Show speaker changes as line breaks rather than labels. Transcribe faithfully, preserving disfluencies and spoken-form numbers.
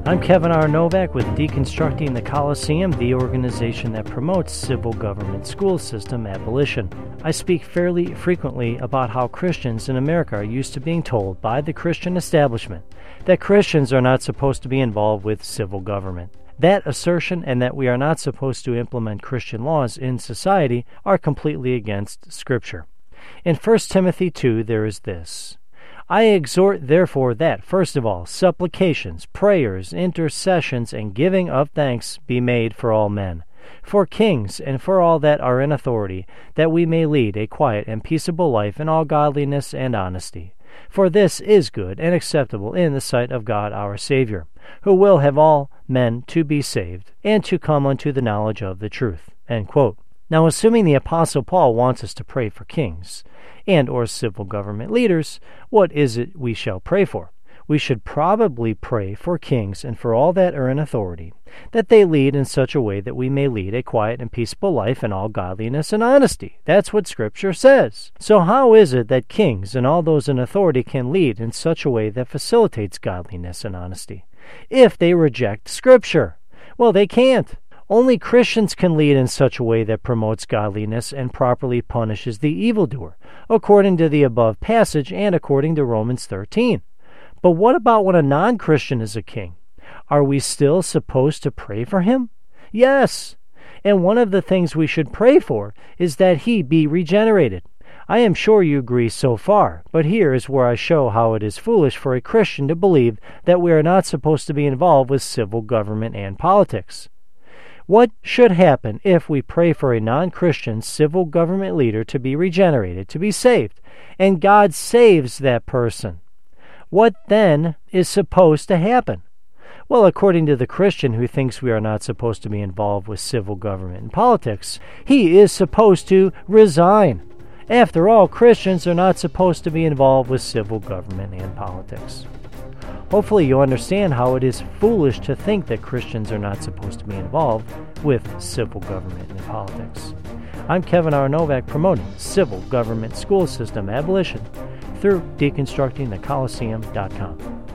I'm Kevin R. Novak with Deconstructing the Coliseum, the organization that promotes civil government school system abolition. I speak fairly frequently about how Christians in America are used to being told by the Christian establishment that Christians are not supposed to be involved with civil government. That assertion and that we are not supposed to implement Christian laws in society are completely against Scripture. In First Timothy two, there is this: I exhort therefore that, first of all, supplications, prayers, intercessions, and giving of thanks be made for all men, for kings, and for all that are in authority, that we may lead a quiet and peaceable life in all godliness and honesty. For this is good and acceptable in the sight of God our Savior, who will have all men to be saved, and to come unto the knowledge of the truth. End quote. Now, assuming the Apostle Paul wants us to pray for kings and or civil government leaders, what is it we shall pray for? We should probably pray for kings and for all that are in authority, that they lead in such a way that we may lead a quiet and peaceable life in all godliness and honesty. That's what Scripture says. So how is it that kings and all those in authority can lead in such a way that facilitates godliness and honesty if they reject Scripture? Well, they can't. Only Christians can lead in such a way that promotes godliness and properly punishes the evildoer, according to the above passage and according to Romans thirteen. But what about when a non-Christian is a king? Are we still supposed to pray for him? Yes. And one of the things we should pray for is that he be regenerated. I am sure you agree so far, but here is where I show how it is foolish for a Christian to believe that we are not supposed to be involved with civil government and politics. What should happen if we pray for a non-Christian civil government leader to be regenerated, to be saved, and God saves that person? What then is supposed to happen? Well, according to the Christian who thinks we are not supposed to be involved with civil government and politics, he is supposed to resign. After all, Christians are not supposed to be involved with civil government and politics. Hopefully you understand how it is foolish to think that Christians are not supposed to be involved with civil government and politics. I'm Kevin R. Novak, promoting civil government school system abolition through deconstructing the coliseum dot com.